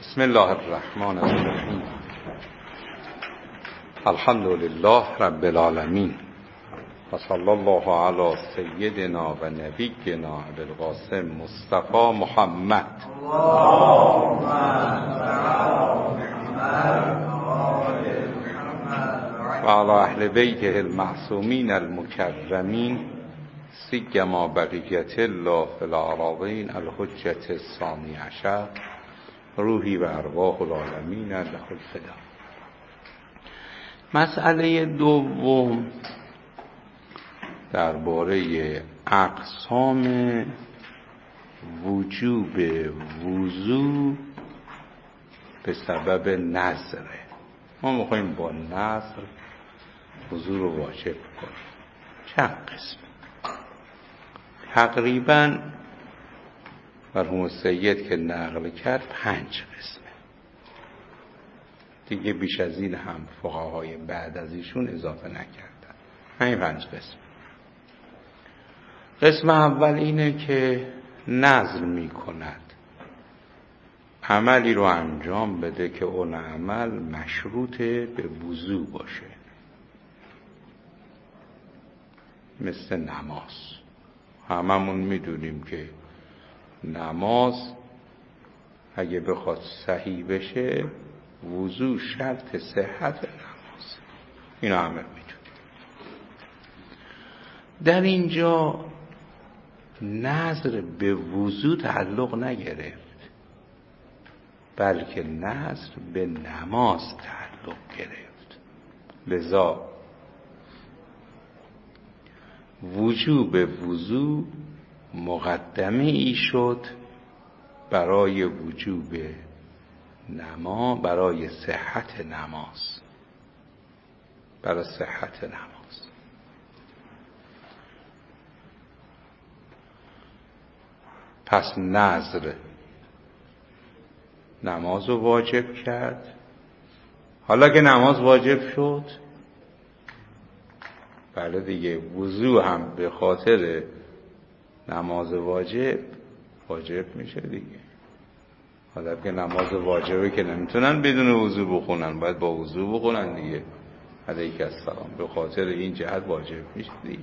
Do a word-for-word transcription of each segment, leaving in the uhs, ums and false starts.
بسم الله الرحمن الرحیم. الحمد لله رب العالمین و صلی الله علی سیدنا و نبینا ابوالقاسم مصطفی محمد و علی اهل بیته المعصومین المکرمین سیما بقیت الله فی الأراضین الحجة الثانی عشر روحی و ارواح العالمین له الفدا. مسئله دوم درباره اقسام وجوب وضو به سبب نذره. ما میخوایم با نذر وضو رو واجب کنیم. چند قسم؟ تقریباً مرحوم سید که نقل کرد پنج قسمه. دیگه بیش از این هم فقهای بعد از ایشون اضافه نکردن. همین پنج قسم. قسم اول اینه که نذر می کند عملی رو انجام بده که اون عمل مشروط به وضو باشه، مثل نماز. هممون میدونیم که نماز اگه بخواد صحیح بشه وضو شرط صحت نماز. اینو همه میدونیم. در اینجا نذر به وضو تعلق نگرفت، بلکه نذر به نماز تعلق گرفت. لذا وجوب وضو مقدمه ای شد برای وجوب نماز، برای صحت نماز، برای صحت نماز. پس نذر نماز رو واجب کرد. حالا که نماز واجب شد، بله دیگه وضو هم به خاطر نماز واجب واجب میشه دیگه. حالا که نماز واجبه که نمیتونن بدون وضو بخونن، باید با وضو بخونن دیگه. علیک السلام. به خاطر این جهت واجب میشه دیگه.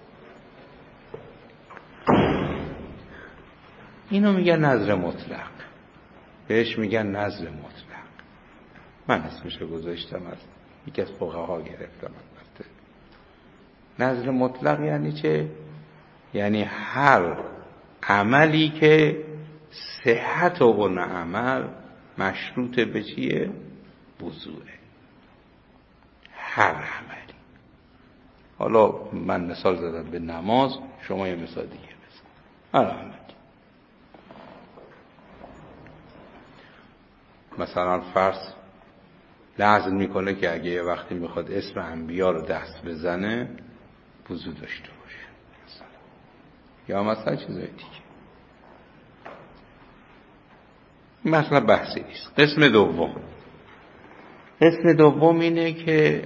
اینو میگن نذر مطلق، بهش میگن نذر مطلق. من اسمشو گذاشتم، از یکی از فقها گرفتم. البته نذر مطلق یعنی چه؟ یعنی هر عملی که صحت اون عمل مشروط به چیه؟ وضوئه. هر عملی. حالا من مثال زدم به نماز، شما یه مثال دیگه بزن. هر عملی. مثلا فرض لازم میکنه که اگه یه وقتی میخواد اسم انبیا رو دست بزنه وضو داشته باشه مثلا. یا مثلا چیزای دیگه. مثلا بحثی نیست. قسم دوم قسم دوم اینه که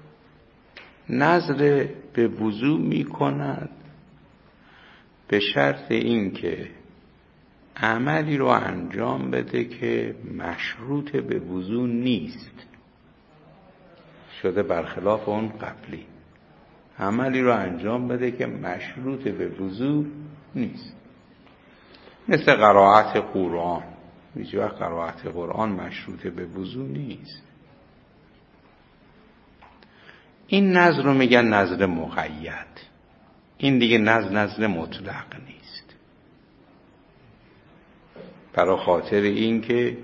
نذر به وضو میکند به شرط این که عملی رو انجام بده که مشروط به وضو نیست، شده برخلاف اون قبلی. عملی رو انجام بده که مشروط به وضو نیست، مثل قرائت قرآن. هیچ وقت قرائت قرآن مشروط به وضو نیست. این نذر رو میگن نذر مقید. این دیگه نذر نذر مطلق نیست، برای خاطر این که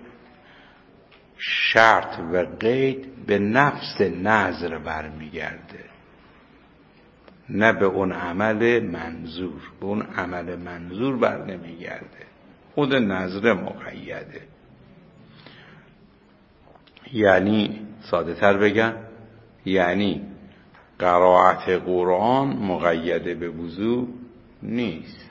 شرط و قید به نفس نذر برمیگرده، نه به اون عمل منظور. به اون عمل منظور بر نمیگرده، خود نذر مقیده. یعنی ساده تر بگم، یعنی قرائت قرآن مقیده به وضو نیست.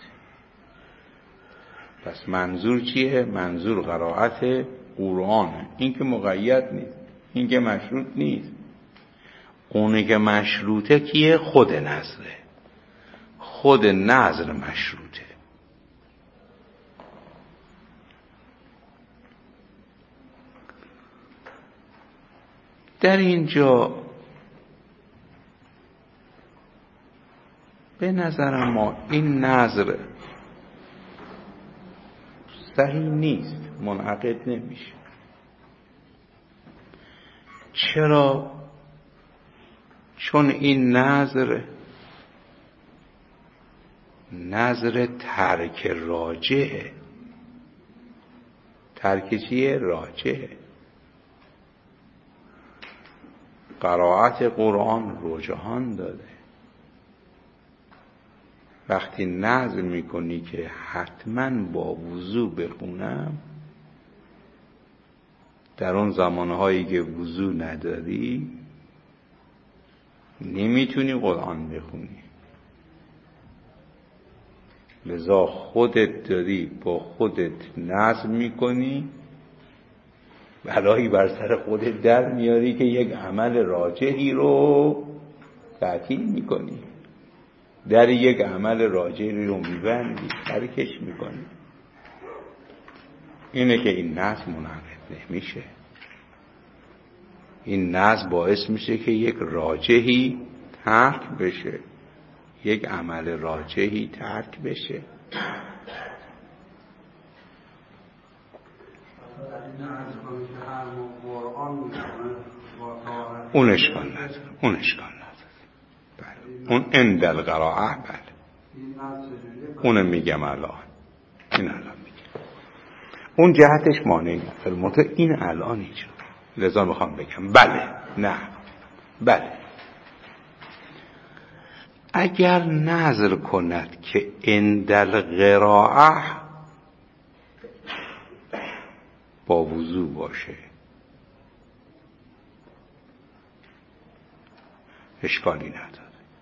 پس منظور چیه؟ منظور قرائت قرآن. این که مقید نیست، این که مشروط نیست. اونی که مشروطه کیه؟ خود نذره. خود نذر مشروطه. در اینجا به نظر ما این نظر صحیح نیست، منعقد نمیشه. چرا؟ چون این نظر نظر ترک راجعه. ترک چیه؟ راجعه. قرائت قرآن رجحان داده. وقتی نظر میکنی که حتما با وضو بخونم، در اون زمانهایی که وضو نداری نمیتونی قرآن بخونی، لذا خودت داری با خودت نظر میکنی، بلایی بر سر خودت در میاری که یک عمل راجحی رو تعطیل میکنی، در یک عمل راجحی رو میبندی، ترکش میکنی. اینه که این نظر منعقد نمیشه. این نظر باعث میشه که یک راجحی ترک بشه، یک عمل راجحی ترک بشه. اون اشکال نداره، اون اشکال نداره. بله. اون اندل قرائه، بله اونو میگم الان، این الان میگم. اون جهتش مانعی نداره، مطمئن این الان اینجا. لذا میخوام بگم بله، نه، بله. اگر نظر کند که اندل قرائه با وضو باشه، اشکالی نداره.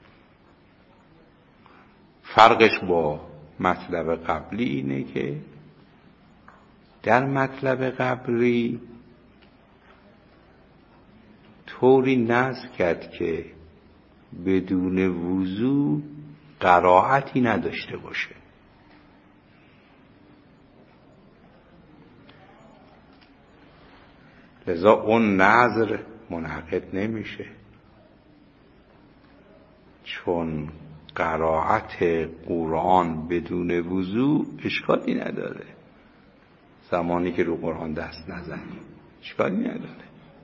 فرقش با مطلب قبلی اینه که در مطلب قبلی طوری نظر کرد که بدون وضو قرائتی نداشته باشه. لذا اون نظر منعقد نمیشه، چون قرائت قرآن بدون وضو اشکالی نداره. زمانی که رو قرآن دست نزنی اشکالی نداره.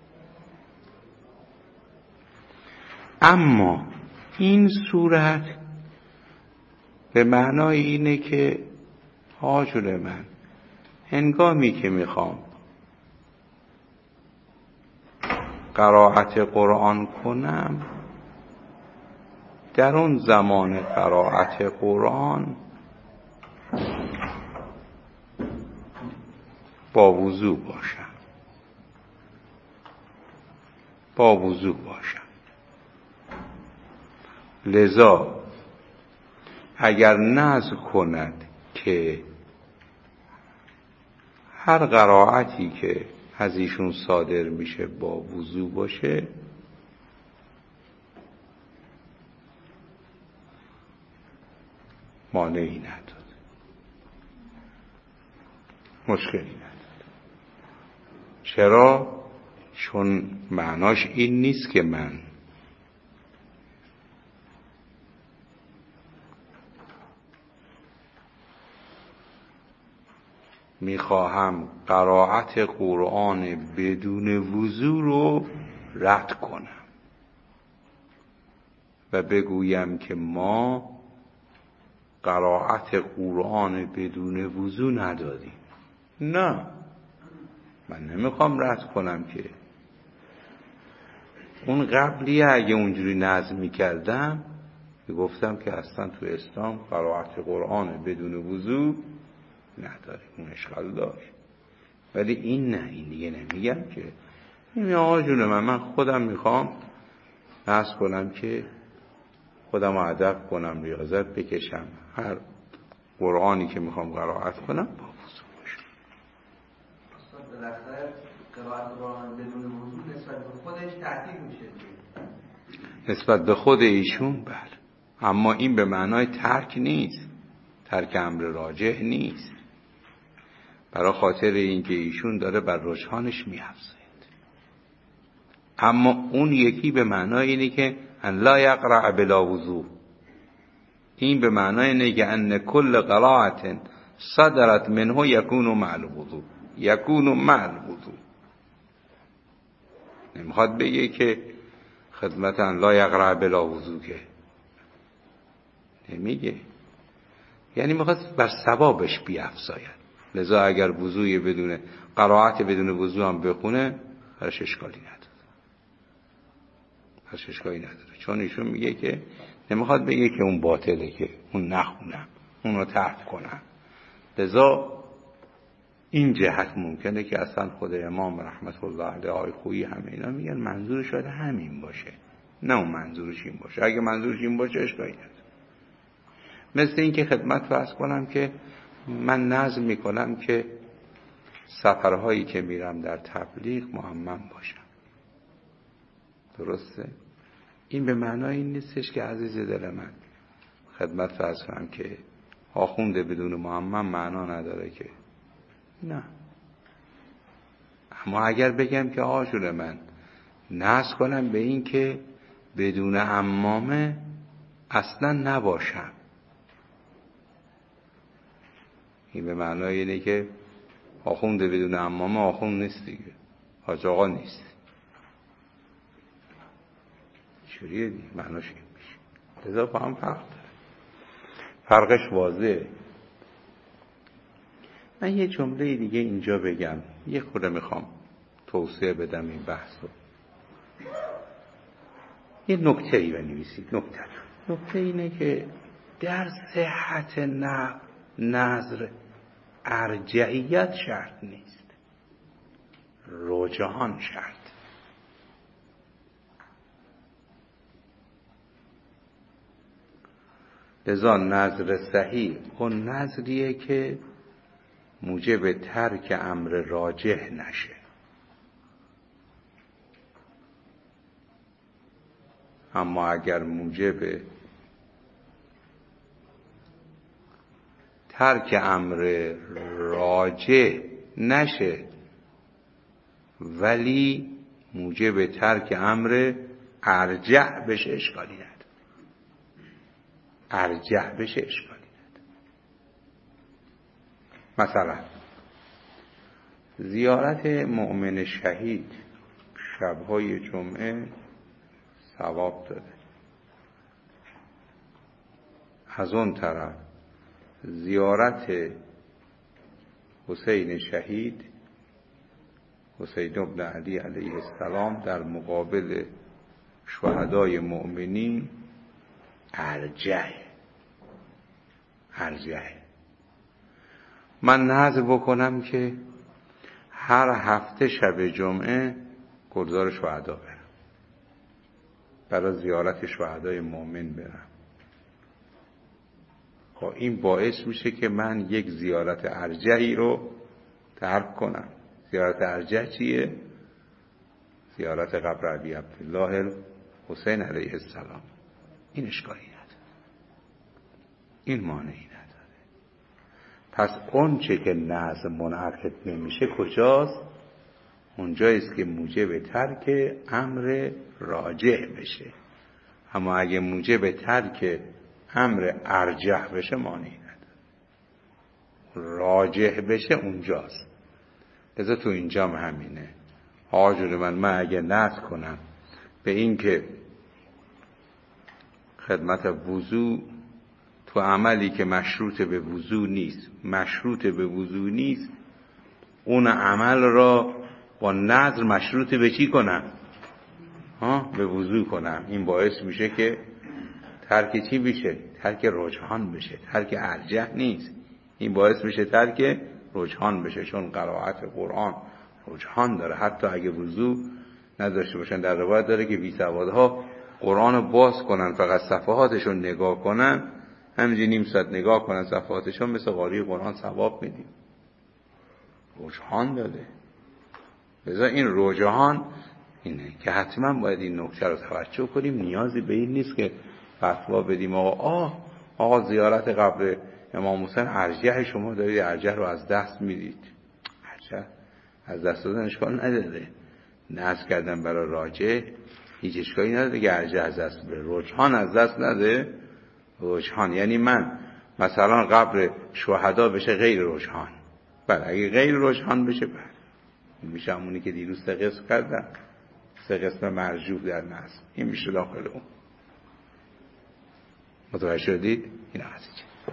اما این صورت به معنای اینه که حاجر من هنگامی که میخوام قرائت قرآن کنم، در اون زمان قرائت قرآن با وضو باشم، با وضو باشم. لذا اگر نظر کند که هر قرائتی که از ایشون صادر میشه با وضو باشه، مانعی نداره، مشکلی نداره. چرا؟ چون معناش این نیست که من میخواهم قرائت قرآن بدون وضو رو رد کنم و بگویم که ما قرائت قرآن بدون وضو نداریم. نه، من نمیخوام رد کنم که. اون قبلیه اگه اونجوری نظم میکردم گفتم که اصلا تو اسلام قرائت قرآن بدون وضو نداریم، اون اشکال داشت. ولی این نه، این دیگه نمیگم که. این آقا جون من من خودم میخوام نظر کنم که خودم ادب کنم، ریاضت بکشم، هر قرآنی که میخوام قرائت کنم با وضو باشه. اصلا بالاخره قرائت قرآن بدون وضو نسبت به خودش تعطیل میشه. نسبت به خود ایشون بله، اما این به معنای ترک نیست، ترک امر راجح نیست. برای خاطر اینکه ایشون داره بر رجحانش میافزاید. اما اون یکی به معنای اینه که ان لا یقرأ بلا وضو، این به معنای اینه که ان کل قراءة صدرت منه یکون مع الوضو، یکون مع الوضو. نمیخواد بگه که خدمت ان لا یقرأ بلا وضو، که نمیگه، یعنی میخواد بر ثوابش بیافزاید. لذا اگر وضوی بدون قرائت بدون وضو هم بخونه هرش اشکالی نداره، هرش اشکالی نداره، چون ایشون میگه که نمیخواد بگه که اون باطله، که اون نخونم، اون رو ترک کنم. لذا این جهت ممکنه که اصلا خود امام رحمت الله علیه آقای خویی همه اینا میگن منظورش شاید همین باشه، نه اون منظورش این باشه. اگه منظورش این باشه اشکالی نداره. مثل این که خدمت فرض کنم که من نظم میکنم که سفرهایی که میرم در تبلیغ معمم باشم، درسته؟ این به معنای این نیستش که عزیز دل من خدمت فرض کنم که آخونده بدون معمم معنا نداره، که نه. اما اگر بگم که آجور من نظم کنم به این که بدون عمامه اصلا نباشم، این به معنای اینه که آخونده بدون عمامه آخوند نیست دیگه، حاج آقا نیست. چوریه دیگه، معناش این میشه. لذا با هم فرق داره، فرقش واضحه. من یه جمله دیگه اینجا بگم، یه خورده میخوام توسعه بدم این بحث رو. یه نکته ای بنویسید. نکته نکته اینه که در صحت نظر ارجعیت شرط نیست، رجحان شرط. لذا نظر صحیح اون نظریه که موجب ترک امر راجح نشه. اما اگر موجب ترک امر راجح نشه ولی موجب ترک امر ارجح بشه اشکالی نداره، ارجح بشه اشکالی نداره. مثلا زیارت مؤمن شهید شبهای جمعه ثواب داده، از اون طرف زیارت حسین شهید، حسین ابن علی علیه السلام، در مقابل شهدای مؤمنین ارجح ارجح. من نظر بکنم که هر هفته شب جمعه گلزار شهدا برم، برای زیارت شهدای مؤمن برم، خب این باعث میشه که من یک زیارت ارجحی رو ترک کنم. زیارت ارجح چیه؟ زیارت قبر ابی عبدالله حسین علیه السلام. این اشکالی نداره، این مانعی نداره. پس اون چه که نظم منعقد نمیشه کجاست؟ اونجاییست که موجب ترک امر راجح بشه. اما اگه موجب ترک امر ارجح بشه مانعی نداره، راجح بشه اونجاست. لذا تو اینجا هم همینه. آجور من من اگه نظر کنم به این که خدمت وضو تو عملی که مشروط به وضو نیست، مشروط به وضو نیست، اون عمل را با نظر مشروط به چی کنم؟ ها؟ به وضو کنم. این باعث میشه که ترک چی بشه؟ ترک رجحان بشه، ترک ارجح نیست. این باعث میشه ترک رجحان بشه، چون قرائت قرآن رجحان داره. حتی اگه وضو نداشته باشن، در روایت داره که بی‌سوادها قرآن رو باز کنن، فقط صفحاتشون نگاه کنن، همینجوری نیم ساعت نگاه کنن صفحاتشون، مثل قاری قرآن ثواب میدیم. رجحان داده. لذا این رجحان اینه که حتما باید این نکته رو توجه کنیم. نیازی به این نیست که فتوا بدیم آقا آه آقا زیارت قبر امام حسین ارجح، شما دارید ارجح رو از دست میدید. ارجح از دست دادن اشکال نداره. نصب کردن برای راجع هیچ اشکالی نداره که ارجح از دست بره. رجحان از دست نده. رجحان یعنی من مثلا قبر شهدا بشه غیر رجحان. بله اگه غیر رجحان بشه بله میشه همونی که دیروز سه قسم کردن، سه قسم مرجوح در نصب، این میشه داخل اون. متوجه شدید؟ این هستی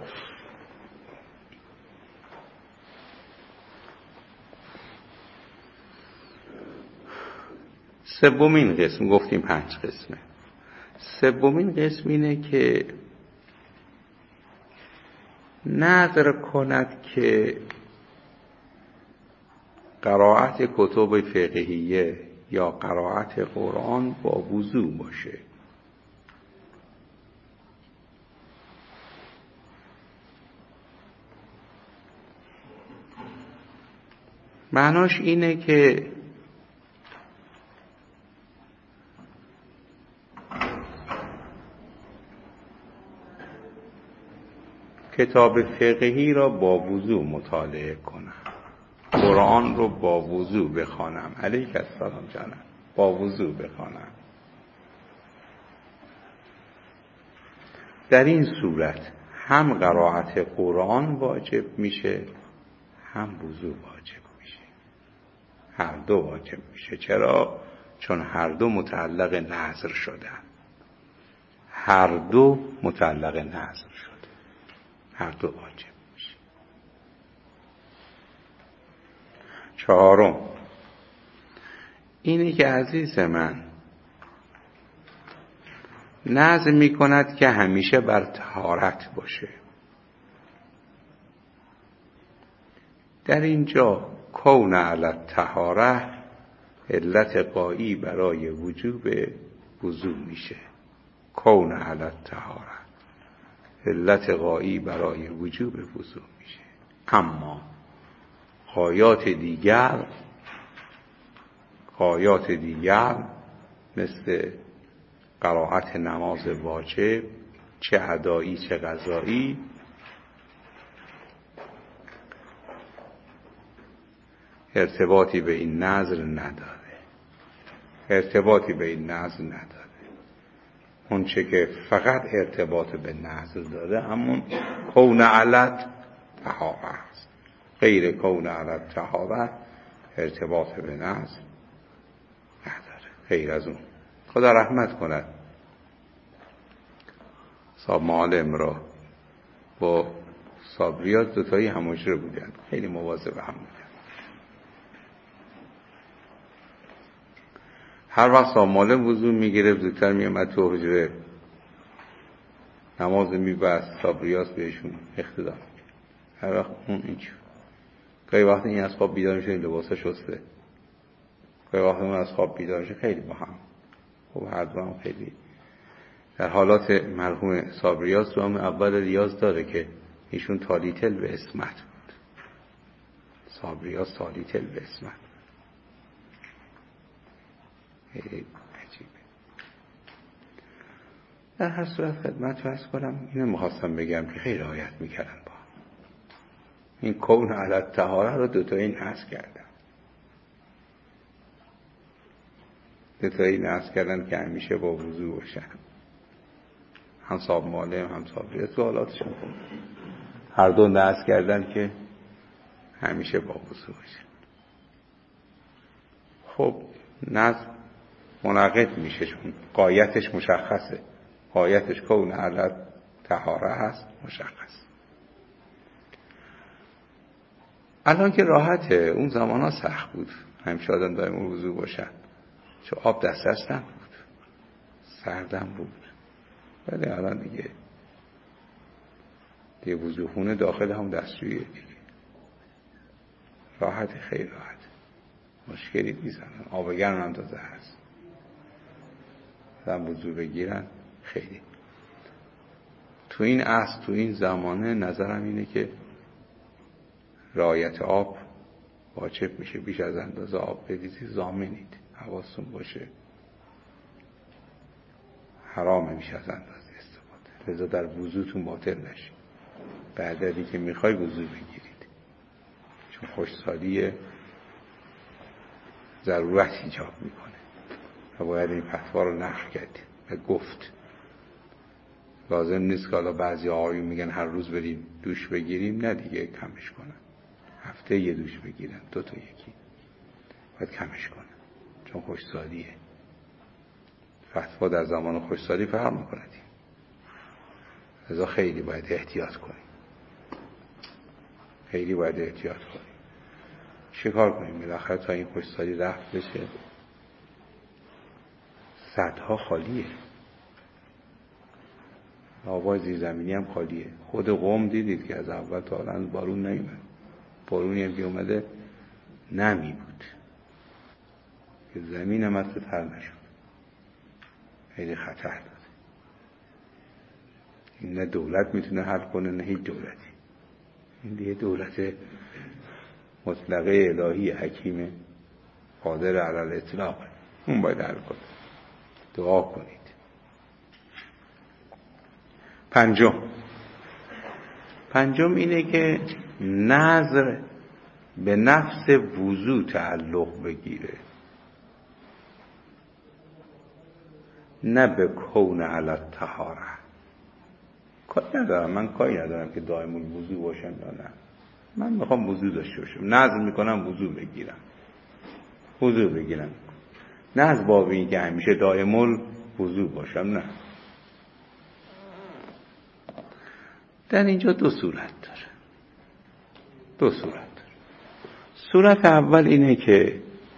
سومین قسم، گفتیم پنج قسمه. سومین قسم اینه که نظر کند که قرائت کتب فقهیه یا قرائت قرآن با وضو باشه. معناش اینه که کتاب فقهی را با وضو مطالعه کنم، قرآن رو با وضو بخوانم، علیک السلام جانم، با وضو بخوانم. در این صورت هم قرائت قرآن واجب میشه هم وضو واجب میشه، هر دو واجب میشه. چرا؟ چون هر دو متعلق نظر شدن، هر دو متعلق نظر شدن، هر دو واجب میشه. چهارم اینی که عزیز من نظر می کند که همیشه بر طهارت باشه. در اینجا کون علی الطهاره علت قایی برای وجوب وضو میشه. کون علی الطهاره علت قایی برای وجوب وضو میشه. اما غایات دیگر غایات دیگر مثل قرائت نماز واجب، چه ادایی چه قضایی، ارتباطی به این نظر نداره. ارتباطی به این نظر نداره. اون چه که فقط ارتباط به نظر داره همون کون علت طهاره است. غیر کون علت طهاره ارتباط به نظر نداره. غیر از اون خدا رحمت کند صاحب معالم را با صابریات دوتایی هماجره بودن، خیلی مواظب هم بودن. هر وقت صاحب معالم وضو میگرفت زودتر میامد تو حجره نماز میبست، صابریات بهشون اقتدا. هر وقت اون اینجور گاهی وقت این از خواب بیدار میشه این لباسا شسته، گاهی وقت اون از خواب بیدار میشه، خیلی با هم خب هر دو هم خیلی در حالات مرحوم صابریات رو هم اول ریاض داره که ایشون تالیتل به اسمت بود. صابریات تالیتل به اسمت عجیبه. در هر صورت خدمت فرض کنم اینو میخواستم بگم که خیلی رعایت میکردن با این کون علی الطهاره رو دوتایی نصب کردن. دوتایی نصب کردن که همیشه با وضو باشن. هم صاحب معالم هم صابریات تو حالاتشون بود، هر دو نصب کردن که همیشه با وضو باشن. خب نصب منعقد میشه چون غایتش مشخصه. غایتش کون علی الطهاره هست، مشخص. الان که راحته، اون زمان ها سخت بود همیشه آدم دائم وضو باشن، چون آب دست دست نبود، سردم بود. ولی الان دیگه دیگه وضوخونه داخل هم دستشویه دیگه، راحت، خیلی راحت، مشکلی نیست. آب گرم هم تازه هست، آدم وضو بگیرن خیلی. تو این عصر تو این زمانه نظرم اینه که رعایت آب واجب میشه. بیش از اندازه آب بدید ضامنید، حواستون باشه حرامه بیش از اندازه استفاده، لذا در وضوتون باطل نشه. بعد از اینکه میخوای وضو بگیرید، چون خوشسالی ضرورت ایجاب میکنه و باید این فتوا رو نقل کرد و گفت. لازم نیست که حالا بعضی آقایون میگن هر روز بریم دوش بگیریم، نه دیگه کمش کنن، هفته یه دوش بگیرن، دو تا یکی، باید کمش کنن چون خوشسالیه. فتوا در زمان خوشسالی فرق میکنه، لذا خیلی باید احتیاط کنیم، خیلی باید احتیاط کنیم. چه کار کنیم؟ بالاخره تا این خوشسالی رفت بشه سدها خالیه، آبای زیرزمینی هم خالیه. خود قم دیدید که از اول تا الان بارون نیومد، بارونی هم که اومده نمی بود که زمین هم از تر نشد، خیلی خطر داره. این نه دولت میتونه حل کنه نه هیچ دولتی، این دیگه دولت مطلقه الهی حکیم قادر علی الاطلاق، اون باید حل کنه. دعا کنید. پنجم پنجم اینه که نظر به نفس وضو تعلق بگیره، نه به کون علی الطهاره. کاری ندارم، من کاری ندارم که دائم الوضو باشم یا نه، من میخوام وضو داشته باشم، نظر میکنم وضو بگیرم وضو بگیرم نه از باب این که همیشه دائم الوضو باشم، نه. در اینجا دو صورت داره، دو صورت داره. صورت اول اینه که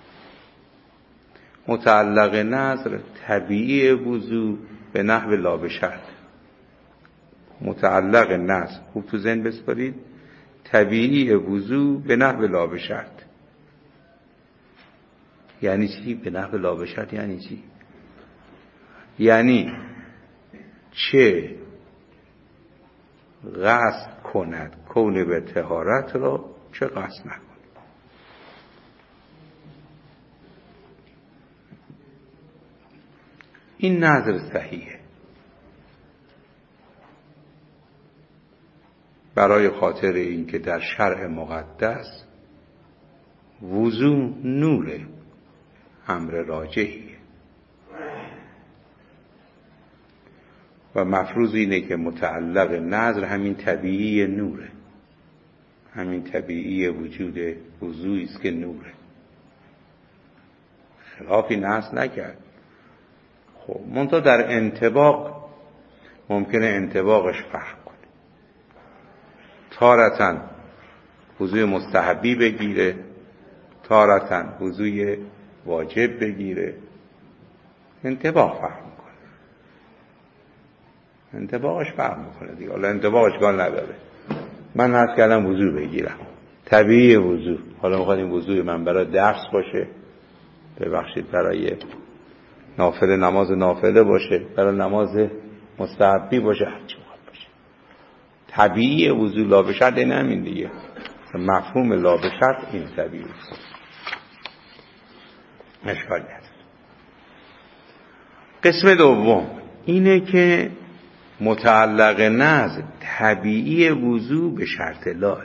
متعلق نظر طبیعی وضو به نحو لا بشرط. متعلق نظر خوب تو ذهن بسپارید، طبیعی وضو به نحو لا بشرط. یعنی چی به نحو لا بشرط؟ یعنی چی؟ یعنی چه قصد کند کون به طهارت را، چه قصد نکند. این نظر صحیحه برای خاطر این که در شرع مقدس وضو نوره، امر راجحیه و مفروض اینه که متعلق نظر همین طبیعی نوره، همین طبیعی وجود وضوعی است که نوره، خلافی نص نکرد. خب منتها در انطباق ممکنه انطباقش فرق کنه، تارتاً وضوع مستحبی بگیره، تارتاً وضوع واجب بگیره، انطباق فرق میکنه، انطباقش فرق میکنه دیگه. حالا انطباقش اشکال نداره، من نص کردم وضو بگیرم، طبیعی وضو، حالا میخواد این وضوع من برای درس باشه، ببخشید برای نافله، نماز نافله باشه، برای نماز مستحبی باشه، هرچی میخواد باشه، طبیعی وضو لا بشرط این همین دیگه. مفهوم لا بشرط این طبیعی است، اشکال نداره. قسم دوم اینه که متعلق نظر طبیعی وضو به شرط لاه.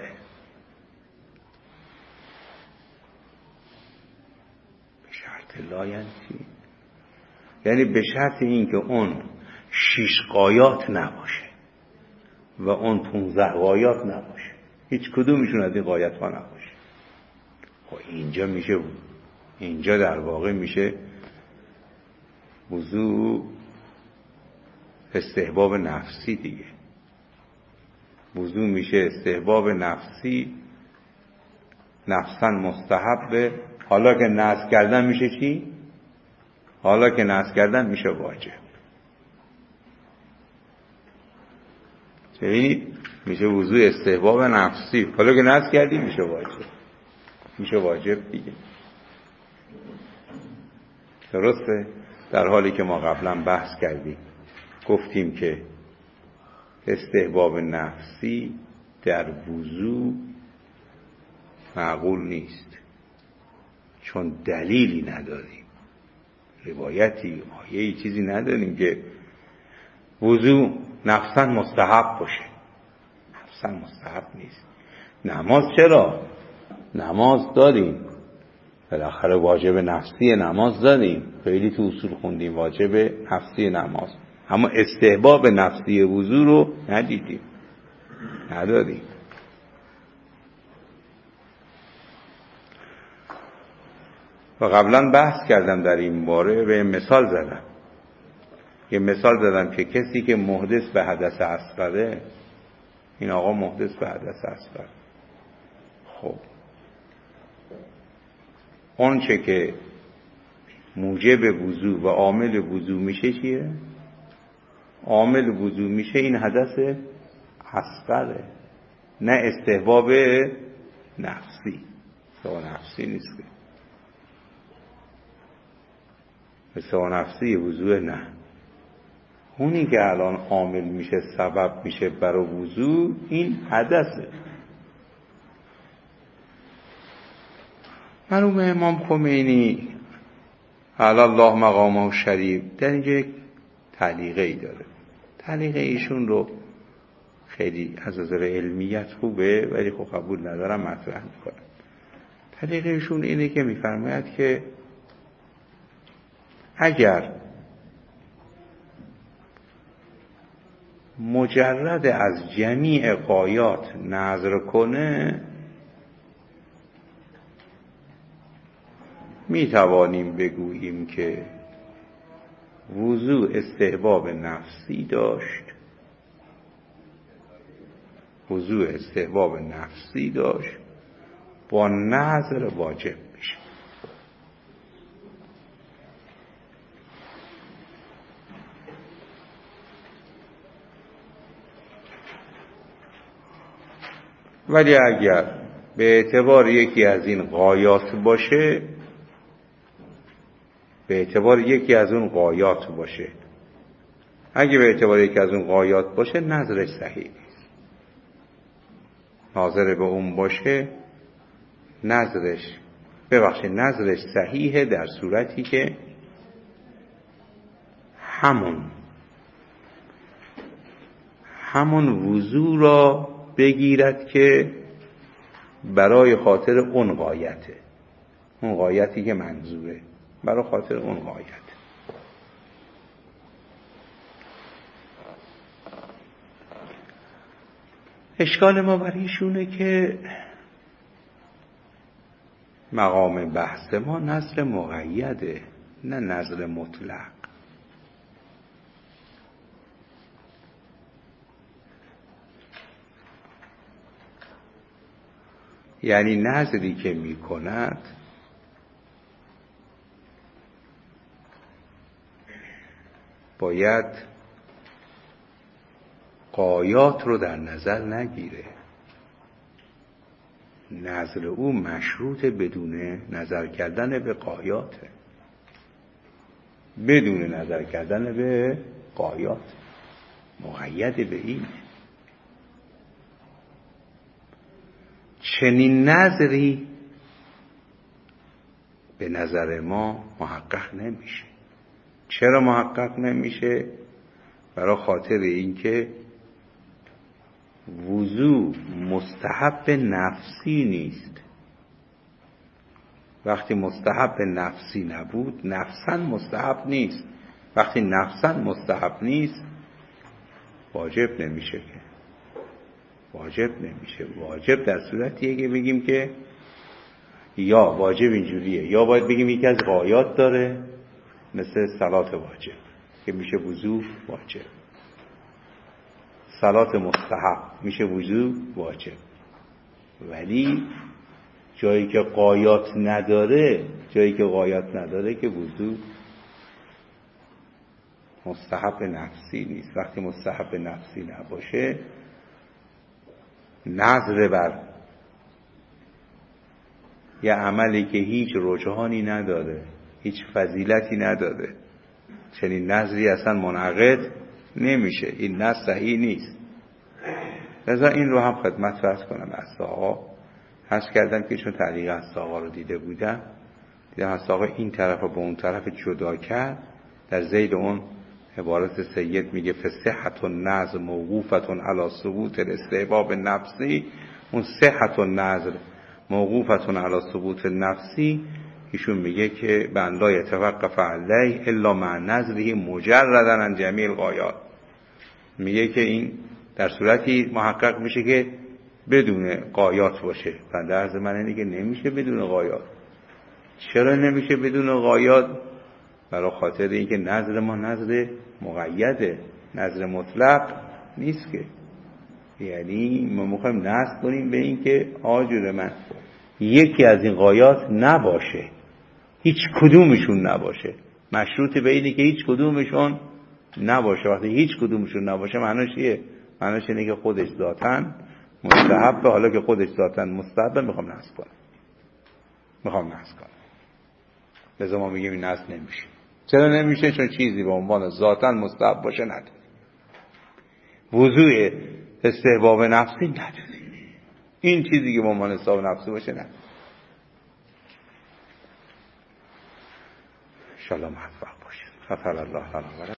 به شرط لا یعنی چی؟ یعنی به شرط این که اون شیش قایات نباشه و اون پونزده قایات نباشه، هیچ کدومشون از این قایت ها نباشه. خب اینجا میشه بود. اینجا در واقع میشه وضو استحباب نفسی دیگه. وضو میشه استحباب نفسی، نفساً مستحب. حالا که نصب کردن میشه چی؟ حالا که نصب کردن میشه واجب. ببینید میشه وضو استحباب نفسی، حالا که نصب کردی میشه واجب، میشه واجب دیگه. درسته؟ در حالی که ما قبلا بحث کردیم گفتیم که استحباب نفسی در وضو معقول نیست، چون دلیلی نداریم، روایتی آیه‌ای چیزی نداریم که وضو نفساً مستحب باشه. نفساً مستحب نیست. نماز چرا؟ نماز داریم، بالاخره واجب نفسی نماز داریم، خیلی تو اصول خوندیم واجب نفسی نماز، اما استحباب نفسی وضو رو ندیدیم، نداریم. و قبلا بحث کردم در این باره، به مثال زدم، یه مثال زدم که کسی که محدث به حدث اصغره، این آقا محدث به حدث اصغر، خب اون چه که موجب وضو و عامل وضو میشه چیه؟ عامل وضو میشه این حدث اصغره، نه استحباب نفسی. استحباب نفسی نیست که استحباب نفسی وضو، نه، اونی که الان عامل میشه، سبب میشه برای وضو، این حدثه. مرحوم امام خمینی علی الله مقامه شریف در اینجا یک تعلیقه ای داره. تعلیقه ایشون رو خیلی از نظر علمیت خوبه ولی خب قبول ندارم، مطرح میکنم. تعلیقه ایشون اینه که میفرماید که اگر مجرد از جمیع غایات نظر کنه، می توانیم بگوییم که وضو استحباب نفسی داشت، وضو استحباب نفسی داشت، با نظر واجب میشه. ولی اگر به اعتبار یکی از این غایات باشه، به اعتبار یکی از اون غایات باشه اگه به اعتبار یکی از اون غایات باشه نظرش صحیح نیست. ناظر به اون باشه نظرش ببخشید نظرش صحیحه در صورتی که همون همون وضو را بگیرد که برای خاطر اون غایته، اون غایتی که منظوره برای خاطر اون غایت. اشکال ما بر ایشونه که مقام بحث ما نظر مقیده، نه نظر مطلق. یعنی نظری که می کند باید غایات رو در نظر نگیره. نظر او مشروط بدون نظر کردن به غایاته، بدون نظر کردن به غایات، مقید به این. چنین نظری به نظر ما محقق نمیشه. چرا محقق نمیشه؟ برای خاطر اینکه وضو مستحب نفسی نیست. وقتی مستحب نفسی نبود، نفساً مستحب نیست. وقتی نفساً مستحب نیست، واجب نمیشه که واجب نمیشه. واجب در صورتیه که بگیم که یا واجب اینجوریه، یا باید بگیم یکی از غایات داره، مثل صلات واجب که میشه وضو واجب، صلات مستحب میشه وضو واجب. ولی جایی که غایات نداره، جایی که غایات نداره که وضو مستحب نفسی نیست. وقتی مستحب نفسی نباشه، نظر بر یه عملی که هیچ رجحانی نداره، هیچ فضیلتی نداره، چنین نظری اصلا منعقد نمیشه. این نظر صحیح نیست. لذا این رو هم خدمت عرض کنم. از آقا حس کردم که چون تعلیق از آقا رو دیده بودم، دیدم از آقا این طرف و به اون طرف جدا کرد. در ذیل اون عبارت سید میگه فصحت النظر موقوفت علی ثبوت الاستحباب نفسی. اون صحت النظر موقوفت علی ثبوت نفسی ایشون میگه که بندا یتوقف علیه الا مع نظره مجردا عن جمیع الغایات. میگه که این در صورتی محقق میشه که بدون غایات باشه. بنده عرض من اینه که نمیشه بدون غایات. چرا نمیشه بدون غایات؟ برای خاطر اینکه نظر ما نظر مقیده، نظر مطلق نیست که. یعنی ما میخوایم نظر کنیم به این که آجور من یکی از این غایات نباشه، هیچ کدومشون نباشه. مشروط به اینه که هیچ کدومشون نباشه. وقتی هیچ کدومشون نباشه معناش چیه؟ معناش اینه که خودش ذاتاً مستحبه. حالا که خودش ذاتاً مستحبه میخوام نصب کنم میخوام نصب کنم لذا ما میگیم این نصب نمیشه. چرا نمیشه؟ چون چیزی به عنوان ذاتاً مستحب باشه نداره، وضوع استحباب نفسی نداره. این چیزی که به عنوان استحباب نفسی باشه نداره. انشاءالله موفق باشید. غفر الله لنا.